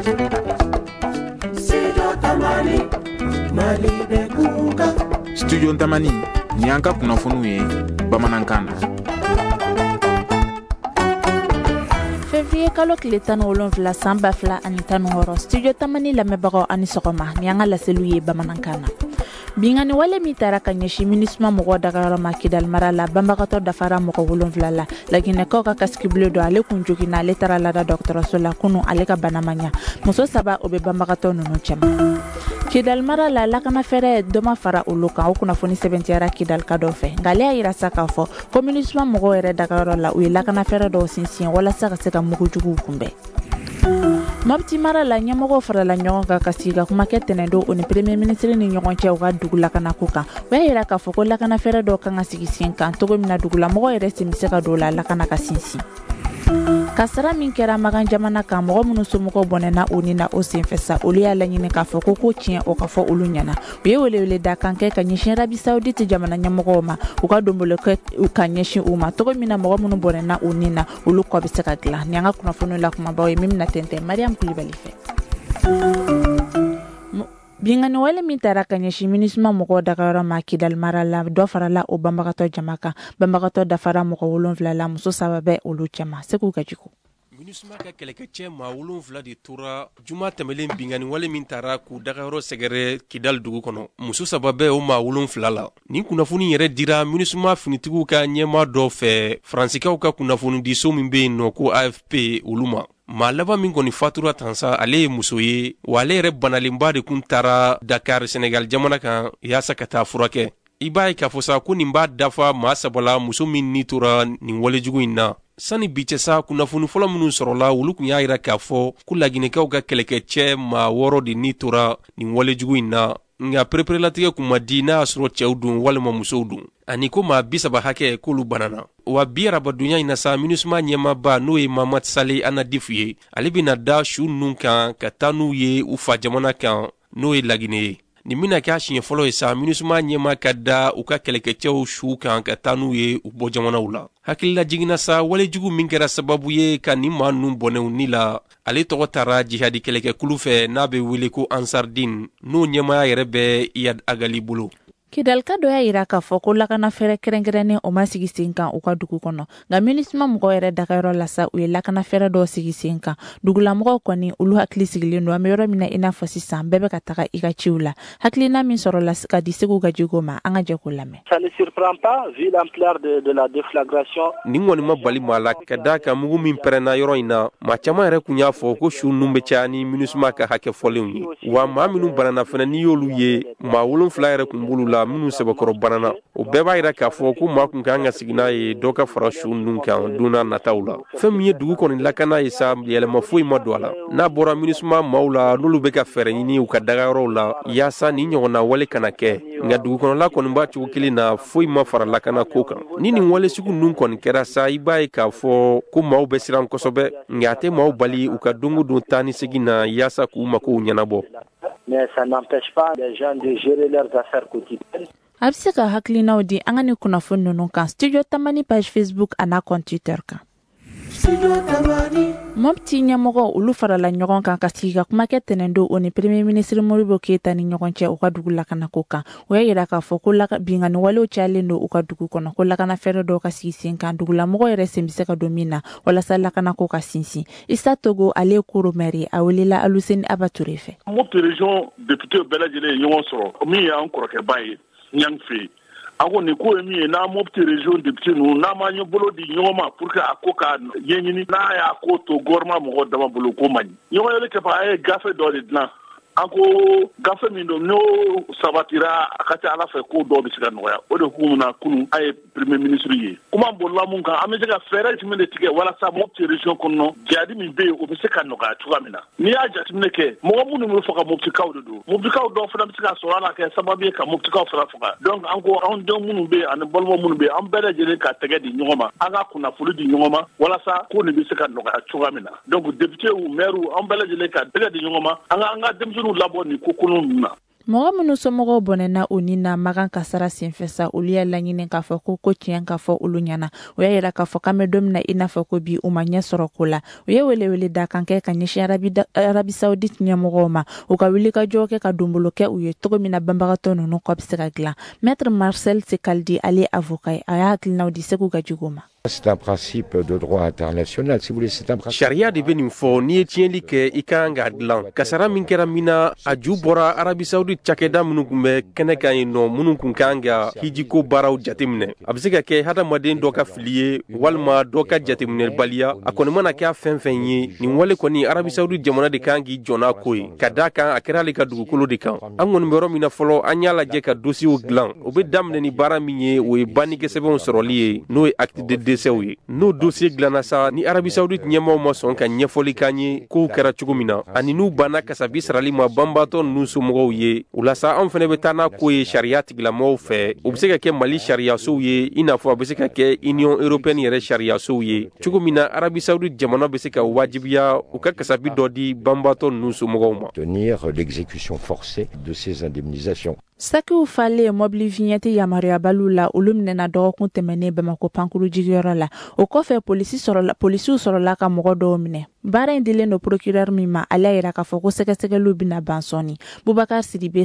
Studio Tamani ni an ka kunnafoniw ye bamanankan na. Février kalo tile 17 san 2016 Studio Tamani lamɛnbagaw ani sɔgɔma ni an ka laseliw ye bamanankan na. Bingani wale mi tara ka ɲɛsin MINUSMA mɔgɔ dagayɔrɔma Kidal mara la banbagatɔ dafara mɔgɔ 7 la laginɛkaw ka kasikibule do ale kun jogina ale tara lada dɔgɔtɔrɔso la kunu ale ka bana ma ɲa muso 3 o be banbagatɔ nunu cɛma. Kidal mara la lakana fɛrɛ dɔma fara olu kan o kunnafoni sɛbɛntiyara Kidal ka dɔ fɛ nka ale y'a yira sa k'a fɔ ko MINUSMA mɔgɔ yɛrɛ dagayɔrɔ la u ye lakana fɛrɛ dɔw sinsin walasa ka se ka mugujuguw kunbɛn. Mopti mara la ɲɛmɔgɔw farala ɲɔgɔn kan ka sigi ka kuma kɛ tɛnɛndon o ni premier ministre ni ɲɔgɔn cɛ u ka dugu lakanako kan u y'a yira k'a fɔ ko lakana fɛrɛ dɔw kan ka sigi sen kan togo min na dugulamɔgɔ yɛrɛ sen bɛ se ka don la lakana ka sinsin. Kasara min kɛra Magan jamana kan mɔgɔ minnu somɔgɔw bɔnɛna o ni na o senfɛ sa olu y'a laɲini k'a fɔ ko tiɲɛ o ka fɔ olu ɲɛna u ye welewele da kan kɛ ka ɲɛsin Arabi Saoudite jamana ɲɛmɔgɔw ma u ka donbolo kɛ ka ɲɛsin u ma togo min na mɔgɔ minnu bɔnɛna o ni na olu kɔ bɛ se ka dilan ni an ka kunnafoni la kumabaw ye min bɛna tɛntɛn Mariam Kulibali fɛ. Bingani wale min tara ka ɲɛsin MINUSMA mɔgɔ dagayɔrɔma Kidal mara la dɔ farala o banbagatɔ jama kan banbagatɔ dafara mɔgɔ 7 la muso 3 bɛ olu cɛma Segu Gajigo. MINUSMA ka kɛlɛkɛcɛ maa 7 de tora juma tɛmɛlen bingani wale min tara k'u dagayɔrɔ sɛgɛrɛ Kidal dugu kɔnɔ muso 3 bɛ o maa 7 la nin kunnafoni yɛrɛ dira MINUSMA finitigiw ka ɲɛma dɔ fɛ Faransikɛw ka kunnafoni diso min bɛ yen nɔ ko AFP olu ma maa laban min kɔni fatura tansa ale ye muso ye wa ale yɛrɛ banalenba de kun tara Dakar Senegal jamana kan yaasa ka taa furakɛ i b'a ye k'a fɔ sa ko nin b'a dafa maa 3 la muso min ni tora nin walejugu in na sani bi cɛ sa kunnafoni fɔlɔ minnu sɔrɔla olu kun y'a yira k'a fɔ ko laginɛkaw ka kɛlɛkɛcɛ maa 6 de ni tora nin walejugu in na nka pereperelatigɛ kun ma di n'a y'a sɔrɔ cɛw dun walima musow dun ani ko maa 30 hakɛ k'olu banana wa bi arabadonya in na sa MINUSMA ɲɛmaba n'o ye Mamad Sale Anadifu ye ale bɛna da su ninnu kan ka taa n'u ye u fa jamana kan n'o ye Laginɛ ye nin bɛna kɛ a siɲɛ fɔlɔ ye sa MINUSMA ɲɛma ka da u ka kɛlɛkɛcɛw su kan ka taa n'u ye u bɔ jamanaw la hakilila jiginna sa walejugu min kɛra sababu ye ka nin maa ninnu bɔnɛw ni la ale tɔgɔ tara jihadi kɛlɛkɛkulu fɛ n'a bɛ wele ko Ansardin n'o ɲɛmaya yɛrɛ bɛ Iyad Agali bolo. Kidal ka dɔ y'a yira k'a fɔ ko lakana fɛrɛ kɛrɛnkɛrɛnnen o ma sigi sen kan u ka dugu kɔnɔ nka MINUSMA mɔgɔ yɛrɛ dagayɔrɔ la sa u ye lakana fɛrɛ dɔw sigi sen kan dugulamɔgɔw kɔni olu hakili sigilen don an bɛ yɔrɔ min na i n'a fɔ sisan bɛɛ bɛ ka taga i ka ciw la hakilina min sɔrɔla ka di Segu Gajigo ma an ka jɛ k'o lamɛn. Ça ne surprend pas vu l'ampleur de la déflagration. Nin kɔni ma bali maa la ka da kan mugu min pɛrɛnna yɔrɔ in na maa caman yɛrɛ kun y'a fɔ ko su ninnu bɛ caya ni MINUSMA ka hakɛ fɔlenw ye wa maa minnu banana fana n'i y'olu ye maa 7 yɛrɛ kun b'olu la minnu sɛbɛkɔrɔ banana o bɛɛ b'a yira k'a fɔ ko maa kun kan ka sigi n'a ye dɔ ka fara su ninnu kan don n'a nataw la fɛn min ye dugu kɔni lakana ye sa yɛlɛma foyi ma don a la n'a bɔra MINUSMA maaw la n'olu bɛ ka fɛɛrɛ ɲini u ka dagayɔrɔw la yaasa nin ɲɔgɔnna wale kana kɛ nka dugukɔnɔla kɔni b'a cogo kelen na foyi ma fara lakana ko kan ni nin wale sugu ninnu kɔni kɛra sa i b'a ye k'a fɔ ko maaw bɛ siran kosɛbɛ nka a tɛ maaw bali u ka dongo don taa ni segin na yaasa k'u makow ɲɛnabɔ. Mais ça n'empêche pas les gens de gérer leurs affaires quotidiennes. A bɛ se ka hakilinaw di an ka ni kunnafoni ninnu kan Studio Tamani page Facebook a n'a compte Twitter kan. Mopti ɲɛmɔgɔ olu farala ɲɔgɔn kan ka sigi ka kuma kɛ tɛnɛndon o ni premier ministre Modibo Keyita ni ɲɔgɔn cɛ u ka dugu lakanako kan o y'a yira k'a fɔ ko bingani walew cayalen don u ka dugu kɔnɔ ko lakana fɛrɛ dɔw ka sigi sen kan dugulamɔgɔ yɛrɛ sen bɛ se ka don min na walasa lakanako ka sinsin Isa Togo ale ye Koro maire a welela Aluseni Abature fɛ. Mopti région député bɛɛ lajɛlen ye ɲɔgɔn sɔrɔ min ye an kɔrɔkɛba ye Ɲang Fɛ a ko nin ko ye min ye n'a Mopti région député ninnu n'a ma ɲɛbolo di ɲɔgɔn ma pour que a ko ka ɲɛɲini n'a y'a ko to gouvernement mɔgɔ dama bolo ko man ɲi ɲɔgɔn yɛlɛ kɛfɛ a ye gafe dɔ de dilan an ko gafe min don n'o sabatira a ka ca Ala fɛ ko dɔw bɛ se ka nɔgɔya o de hukumu na kunun a ye premier ministre ye kuma bolila mun kan an bɛ se ka fɛɛrɛ jumɛn de tigɛ walasa Mopti région kɔnɔ jadi min bɛ yen o bɛ se ka nɔgɔya cogoya min na n'i y'a jateminɛ kɛ mɔgɔ minnu bɛ faga Moptikaw de don Moptikaw dɔw fana bɛ se ka sɔrɔ a la kɛ sababu ye ka Moptikaw fana faga donc an ko anw denw minnu bɛ yen ani balima minnu bɛ yen an bɛɛ lajɛlen ka tɛgɛ di ɲɔgɔn ma an ka kunnafoni di ɲɔgɔn ma walasa ko nin bɛ se ka nɔgɔya cogoya min na donc député ou maire an bɛɛ lajɛlen ka tɛgɛ di ɲɔgɔn ma an ka denmisɛnninw labɔ nin ko kolon ninnu na. Mɔgɔ minnu somɔgɔw bɔnɛna o ni na magan kasara senfɛ sa olu y'a laɲini k'a fɔ ko tiɲɛ ka fɔ olu ɲɛna o y'a yira k'a fɔ k'an bɛ don min na i n'a fɔ ko bi u ma ɲɛ sɔrɔ ko la u ye welewele da kan kɛ ka ɲɛsin Arabi Saoudite ɲɛmɔgɔw ma u ka wuli ka jɔ kɛ ka donbolo kɛ u ye cogo min na banbagatɔ ninnu kɔ bɛ se ka dilan Maître Marcel Sekaldi ale avocat a y'a hakilinaw di Segu Gajugu ma. C'est un principe de droit international, si vous voulez, c'est un principe. Sharia de bɛ nin fɔ n'i ye tiɲɛli kɛ i kan k'a dilan kasara min kɛra min na a ju bɔra Arabi Saoudite cakɛda minnu kun bɛ kɛnɛ kan yen nɔ minnu kun kan ka hijiko baaraw jateminɛ a bɛ se ka kɛ hadamaden dɔ ka fili ye walima dɔ ka jateminɛbaliya a kɔni mana kɛ fɛn fɛn ye nin wale kɔni Arabi Saoudite jamana de kan k'i jɔ n'a ko ye ka d'a kan a kɛra ale ka dugukolo de kan an kɔni bɛ yɔrɔ min na fɔlɔ an y'a lajɛ ka dosiyew dilan o bɛ daminɛ ni baara min ye o ye bannikɛsɛbɛnw sɔrɔli ye n'o ye acte de décès ye n'o dossier dilanna sa ni Arabi Saoudite ɲɛmɔgɔw ma sɔn ka ɲɛfɔli k'an ye kow kɛra cogo min na ani n'u banna kasabi sarali ma banbatɔ ninnu somɔgɔw ye o la sa an fɛnɛ bɛ taa n'a ko ye sariya tigilamɔgɔw fɛ o bɛ se ka kɛ Mali sariyasow ye i n'a fɔ a bɛ se ka kɛ Union européenne yɛrɛ sariyasow ye cogo min na Arabi Saoudite jamana bɛ se ka wajibiya u ka kasabi dɔ di banbatɔ ninnu somɔgɔw ma. Tenir l'exécution forcée de ces indemnisations. Sakiw falen mobili vignette yamaruyabaliw la olu minɛna dɔgɔkun tɛmɛnen Bamako pankuru jigiyɔrɔ la o kɔfɛ polisiw sɔrɔla ka mɔgɔ dɔw minɛ baara in dilen do procureur min ma ale yira k'a fɔ ko sɛgɛsɛgɛliw bɛna ban sɔɔni Bubakar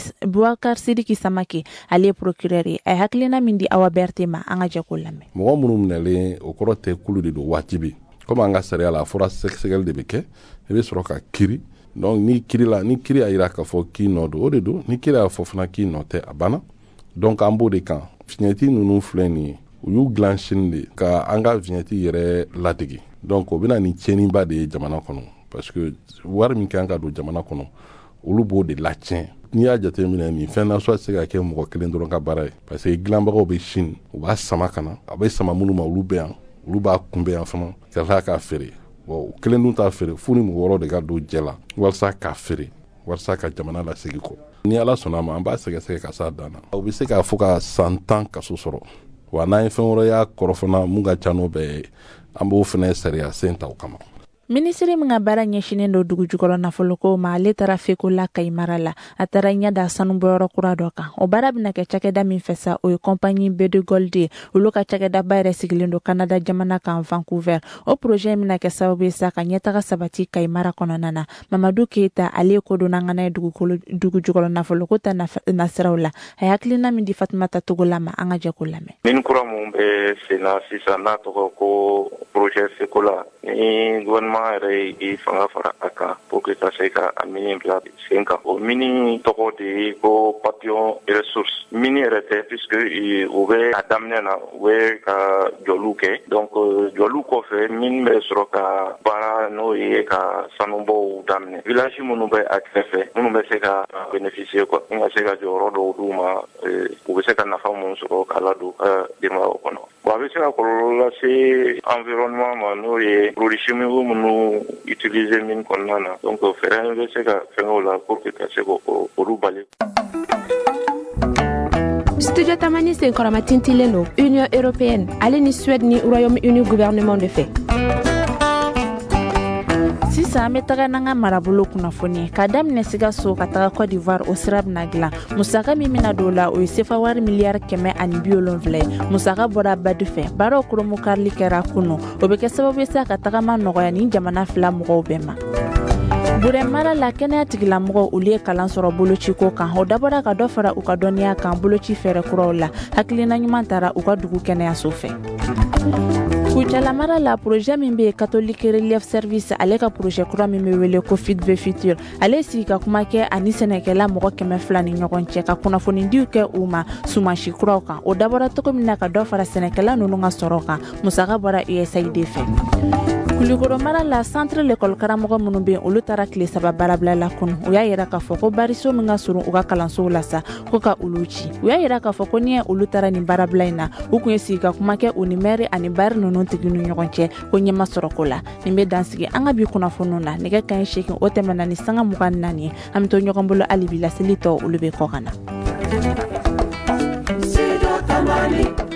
Sidiki Samake ale ye procureur ye a ye hakilina min di Awa Berté ma an ka jɛ k'o lamɛn. Mɔgɔ minnu minɛlen o kɔrɔ tɛ kulu de do wajibi comme an ka sariya la a fɔra sɛgɛsɛgɛli de bɛ kɛ i bɛ sɔrɔ ka kiiri donc ni kiiri a yira k'a fɔ k'i nɔ don o de don ni kiiri y'a fɔ fana k'i nɔ tɛ a banna donc an b'o de kan vignette ninnu filɛ nin ye u y'u dilan sini de ka an ka vignette yɛrɛ ladege donc o bɛna ni tiɲɛniba de ye jamana kɔnɔ parce que wari min kan ka don jamana kɔnɔ olu b'o de lacɛn n'i y'a jateminɛ nin fɛn na soit se ka kɛ mɔgɔ kelen dɔrɔn ka baara ye parce que dilanbagaw bɛ sini u b'a sama ka na a bɛ sama minnu ma olu bɛ yan olu b'a kunbɛn yan fana ka tila k'a feere bon kelen dun t'a feere fo ni mɔgɔ wɔɔrɔ de ka don jɛ la walasa k'a feere walasa ka jamana lasegin kɔ ni Ala sɔnna ma an b'a sɛgɛsɛgɛ ka s'a dan na u bɛ se k'a fɔ ka san 10 kaso sɔrɔ wa n'an ye fɛn wɛrɛ y'a kɔrɔ fana mun ka ca n'o bɛɛ ye an b'o fana sariya sen ta o kama. Ministiri min ka baara ɲɛsinen do dugu jukɔrɔ nafoloko ma ale taara Feko la Kayimara la a taara ɲɛ da sanubɔyɔrɔ kura dɔ kan o baara bɛna kɛ cakɛda min fɛ sa o ye compagnie B2 Gold ye olu ka cakɛdaba yɛrɛ sigilen do Canada jamana kan Vancouver o projet bɛna kɛ sababu ye sa ka ɲɛtaga sabati Kayimara kɔnɔna na Mamadou Keita ale ko do n'angana ye dugu jukɔrɔ nafoloko ta nasiraw la a hakilina min di Fatumata Togola ma an ka jɛ k'o lamɛn. Nin kura mun bɛ sen na sisan n'a tɔgɔ ko projet Feko la ni gouvernement yɛrɛ i fanga fara a kan pour que ka se ka a mini bila sen kan o mini tɔgɔ de ye ko Papillon Ressources mini yɛrɛ tɛ puisque u bɛ a daminɛ na u bɛ ka jɔliw kɛ donc jɔliw kɔfɛ mini bɛ sɔrɔ ka baara n'o ye ka sanubɔw daminɛ village minnu bɛ a kɛrɛfɛ minnu bɛ se ka bénéficier quoi ni ka se ka jɔyɔrɔ dɔw d'u ma u bɛ se ka nafa minnu sɔrɔ k'a ladon ka denbayaw kɔnɔ bon a bɛ se ka kɔlɔlɔ lase environnement ma n'o ye produits chimiques minnu utiliser mine kɔnɔna na donc fɛɛrɛ bɛ se ka fɛngɛw la pour que ka se k'olu bali. Studio Tamani senkɔrɔma tintilen do Union européenne ale ni Suède ni Royaume-Uni gouvernement de fɛ. Sisan an bɛ taga n'an ka marabolo kunnafoni ka daminɛ Sikaso ka taga Côte d'Ivoire o sira bɛna dilan musaka min bɛna don o la o ye sefa wari miliyari 170 ye musaka bɔra Badu fɛ baaraw koromu karili kɛra kunu o bɛ kɛ sababu ye sa ka tagama nɔgɔya ni jamana fila mɔgɔw bɛɛ ma. Burɛ mara la kɛnɛya tigilamɔgɔw olu ye kalan sɔrɔ bolociko kan o dabɔra ka dɔ fara u ka dɔnniya kan boloci fɛɛrɛ kuraw la hakilina ɲuman taara u ka dugu kɛnɛyaso fɛ. Kucala mara la projet min bɛ Catholic Relief Service ale ka projet kura min bɛ wele ko Fit the Future ale sigi ka kuma kɛ ani sɛnɛkɛla mɔgɔ 200 ni ɲɔgɔn cɛ ka kunnafonidiw kɛ u ma sumansi kuraw kan o dabɔra cogo min na ka dɔ fara sɛnɛkɛla ninnu ka sɔrɔ kan musaka bɔra USAID fɛ. Kulikoro mara la centre l'école karamɔgɔ minnu bɛ olu taara tile 3 baarabila la kunu u y'a yira k'a fɔ ko bariso min ka surun u ka kalansow la sa ko ka olu ci u y'a yira k'a fɔ ko ni olu taara nin baarabila in na u kun ye sigi ka kuma kɛ u ni maire ani baari ninnu tigi ni ɲɔgɔn cɛ ko ɲɛma sɔrɔ ko la nin bɛ dansigi an ka bi kunnafoniw na nɛgɛ kanɲɛ 8 o tɛmɛna ni sanga 24 ye an bɛ to ɲɔgɔn bolo hali bi laseli tɔ olu bɛ kɔ ka na.